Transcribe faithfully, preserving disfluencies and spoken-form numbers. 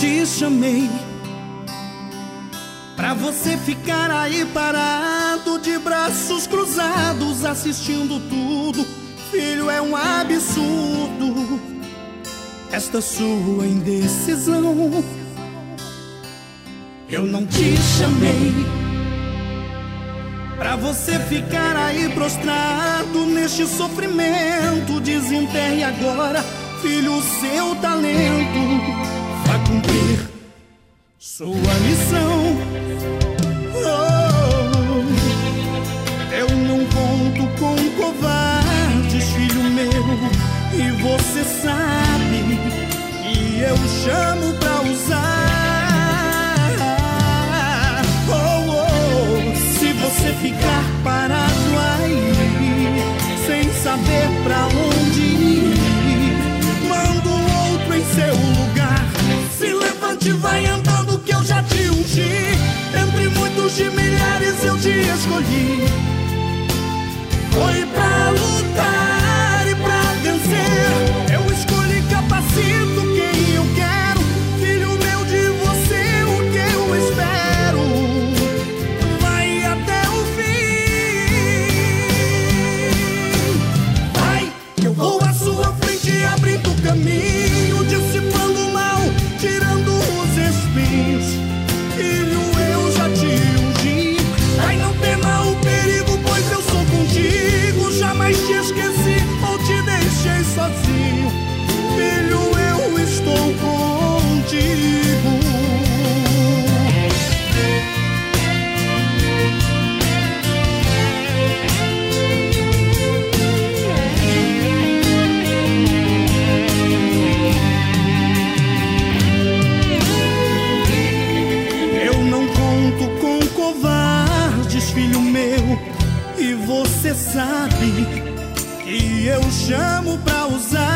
te chamei pra você ficar aí parado, de braços cruzados, assistindo tudo. Filho, é um absurdo esta sua indecisão. Eu não te chamei pra você ficar aí prostrado neste sofrimento. Desenterre agora, filho, o seu talento. Vá cumprir sua missão. Oh, eu não conto com covardes, filho meu, e você sabe que eu chamo pra usar. Oh, oh, se você ficar parado aí, sem saber pra onde ir, mando outro em seu lugar. Se levante, vai andando que eu já te ungi. Entre muitos de milhares eu te escolhi. Foi pra lutar e pra vencer. Eu escolhi, capacito quem eu quero. Filho meu, de você o que eu espero. Vai até o fim. Vai, eu vou à sua frente, abrindo o caminho, dissipando o mal, tirando os espinhos. Filho, eu já te ungi. Ai, não tema o perigo, pois eu sou contigo. Jamais te esqueci ou te deixei sozinho. Filho, eu estou contigo. Eu não conto com covardes, filho meu, e você sabe que eu chamo pra usar.